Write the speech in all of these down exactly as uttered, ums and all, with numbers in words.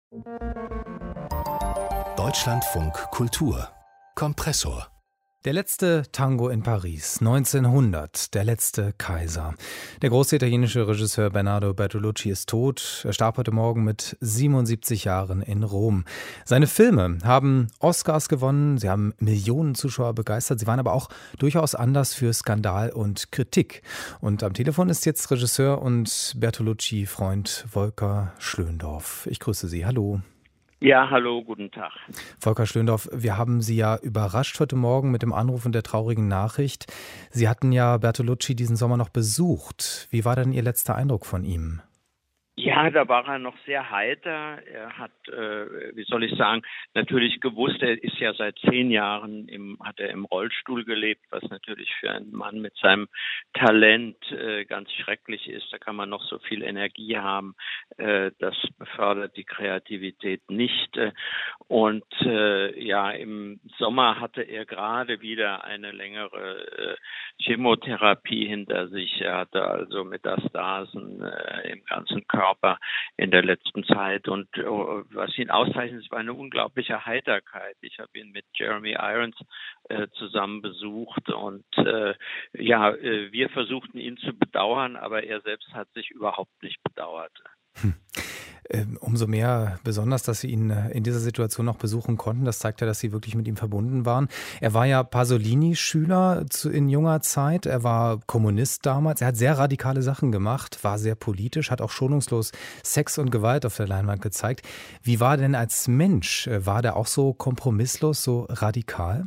Deutschlandfunk Kultur Kompressor. Der letzte Tango in Paris, neunzehnhundert, der letzte Kaiser. Der große italienische Regisseur Bernardo Bertolucci ist tot. Er starb heute Morgen mit siebenundsiebzig Jahren in Rom. Seine Filme haben Oscars gewonnen, sie haben Millionen Zuschauer begeistert, sie waren aber auch durchaus anders für Skandal und Kritik. Und am Telefon ist jetzt Regisseur und Bertolucci-Freund Volker Schlöndorff. Ich grüße Sie, hallo. Ja, hallo, guten Tag. Volker Schlöndorff, wir haben Sie ja überrascht heute Morgen mit dem Anruf und der traurigen Nachricht. Sie hatten ja Bertolucci diesen Sommer noch besucht. Wie war denn Ihr letzter Eindruck von ihm? Ja, da war er noch sehr heiter. Er hat, äh, wie soll ich sagen, natürlich gewusst, er ist ja seit zehn Jahren im, hat er im Rollstuhl gelebt, was natürlich für einen Mann mit seinem Talent äh, ganz schrecklich ist. Da kann man noch so viel Energie haben. Äh, das befördert die Kreativität nicht. Äh, und äh, ja, im Sommer hatte er gerade wieder eine längere äh, Chemotherapie hinter sich. Er hatte also Metastasen äh, im ganzen Körper in der letzten Zeit, und uh, was ihn auszeichnet, ist eine unglaubliche Heiterkeit. Ich habe ihn mit Jeremy Irons äh, zusammen besucht, und äh, ja, äh, wir versuchten ihn zu bedauern, aber er selbst hat sich überhaupt nicht bedauert. Hm. Umso mehr besonders, dass Sie ihn in dieser Situation noch besuchen konnten. Das zeigt ja, dass Sie wirklich mit ihm verbunden waren. Er war ja Pasolini-Schüler in junger Zeit. Er war Kommunist damals. Er hat sehr radikale Sachen gemacht, war sehr politisch, hat auch schonungslos Sex und Gewalt auf der Leinwand gezeigt. Wie war er denn als Mensch? War der auch so kompromisslos, so radikal?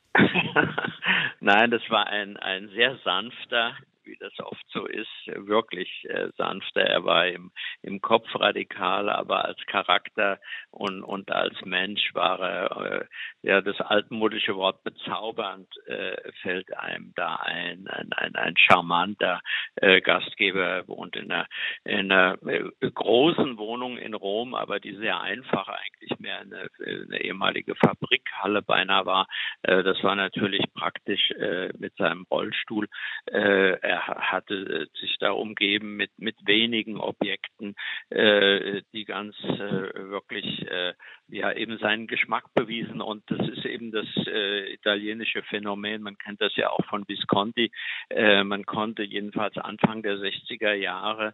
Nein, das war ein, ein sehr sanfter, wie das oft so ist, wirklich äh, sanfter. Er war im, im Kopf radikal, aber als Charakter und, und als Mensch war er, äh, ja, das altmodische Wort bezaubernd äh, fällt einem da ein. Ein, ein, ein charmanter äh, Gastgeber. Er wohnt in einer, in einer äh, großen Wohnung in Rom, aber die sehr einfach eigentlich mehr eine, eine ehemalige Fabrikhalle beinahe war. Äh, das war natürlich praktisch äh, mit seinem Rollstuhl. Äh, er hatte sich da umgeben mit mit wenigen Objekten, äh, die ganz äh, wirklich äh, ja eben seinen Geschmack bewiesen, und das ist eben das äh, italienische Phänomen. Man kennt das ja auch von Visconti. Äh, man konnte jedenfalls Anfang der sechziger Jahre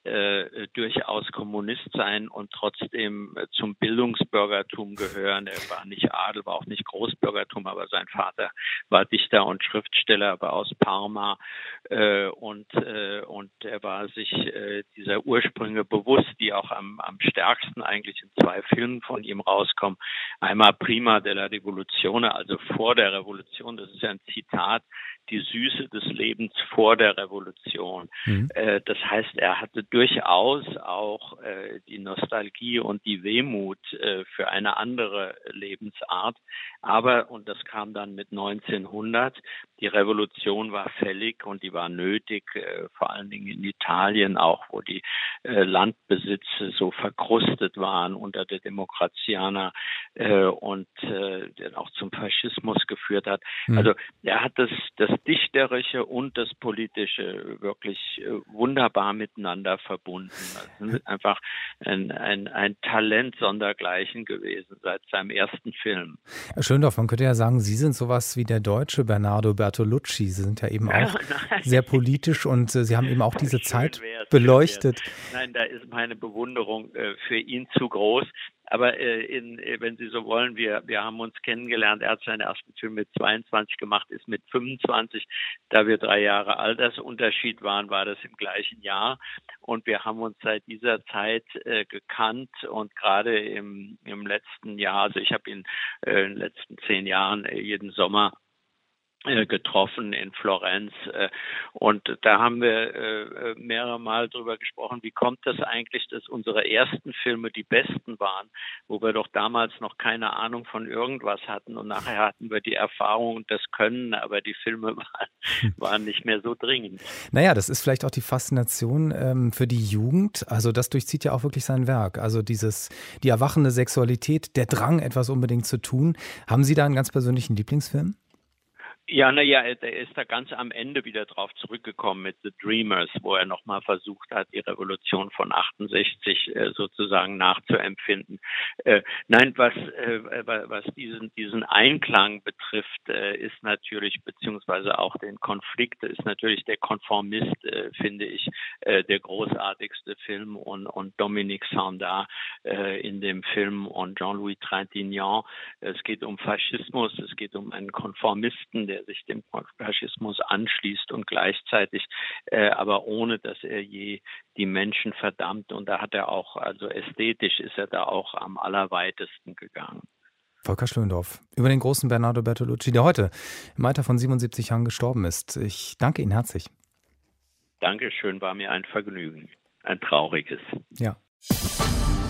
äh, durchaus Kommunist sein und trotzdem äh, zum Bildungsbürgertum gehören. Er war nicht Adel, war auch nicht Großbürgertum, aber sein Vater war Dichter und Schriftsteller, war aus Parma. Äh, und äh, und er war sich äh, dieser Ursprünge bewusst, die auch am am stärksten eigentlich in zwei Filmen von ihm rauskommen. Einmal Prima della Rivoluzione, also vor der Revolution. Das ist ja ein Zitat. Die Süße des Lebens vor der Revolution. Mhm. Äh, das heißt, er hatte durchaus auch äh, die Nostalgie und die Wehmut äh, für eine andere Lebensart. Aber, und das kam dann mit neunzehnhundert, die Revolution war fällig und die war nötig, äh, vor allen Dingen in Italien auch, wo die äh, Landbesitze so verkrustet waren unter der Demokrazianer äh, und äh, der auch zum Faschismus geführt hat. Mhm. Also er hat das, das Dichterische und das Politische wirklich äh, wunderbar miteinander verbunden. Das ist einfach ein, ein, ein Talent sondergleichen gewesen seit seinem ersten Film. Herr Schlöndorff, man könnte ja sagen, Sie sind sowas wie der deutsche Bernardo Bertolucci. Sie sind ja eben auch sehr politisch, und äh, Sie haben eben auch diese Zeit beleuchtet. Nein, da ist meine Bewunderung äh, für ihn zu groß. Aber äh, in, äh, wenn Sie so wollen, wir wir haben uns kennengelernt. Er hat seinen ersten Film mit zweiundzwanzig gemacht, ist mit fünfundzwanzig. Da wir drei Jahre Altersunterschied waren, war das im gleichen Jahr. Und wir haben uns seit dieser Zeit äh, gekannt. Und gerade im im letzten Jahr, also ich habe ihn äh, in den letzten zehn Jahren äh, jeden Sommer getroffen in Florenz, und da haben wir mehrere Mal drüber gesprochen, wie kommt das eigentlich, dass unsere ersten Filme die besten waren, wo wir doch damals noch keine Ahnung von irgendwas hatten, und nachher hatten wir die Erfahrung und das Können, aber die Filme waren, waren nicht mehr so dringend. Naja, das ist vielleicht auch die Faszination ähm, für die Jugend, also das durchzieht ja auch wirklich sein Werk, also dieses, die erwachende Sexualität, der Drang, etwas unbedingt zu tun. Haben Sie da einen ganz persönlichen Lieblingsfilm? Ja, naja, er ist da ganz am Ende wieder drauf zurückgekommen mit The Dreamers, wo er nochmal versucht hat, die Revolution von achtundsechzig äh, sozusagen nachzuempfinden. Äh, nein, was, äh, was diesen, diesen Einklang betrifft, äh, ist natürlich, beziehungsweise auch den Konflikt, ist natürlich der Konformist, äh, finde ich, äh, der großartigste Film und, und Dominique Sanda äh, in dem Film und Jean-Louis Trintignant. Es geht um Faschismus, es geht um einen Konformisten, der der sich dem Faschismus anschließt und gleichzeitig, äh, aber ohne, dass er je die Menschen verdammt. Und da hat er auch, also ästhetisch ist er da auch am allerweitesten gegangen. Volker Schlöndorff über den großen Bernardo Bertolucci, der heute im Alter von siebenundsiebzig Jahren gestorben ist. Ich danke Ihnen herzlich. Dankeschön, war mir ein Vergnügen. Ein trauriges. Ja.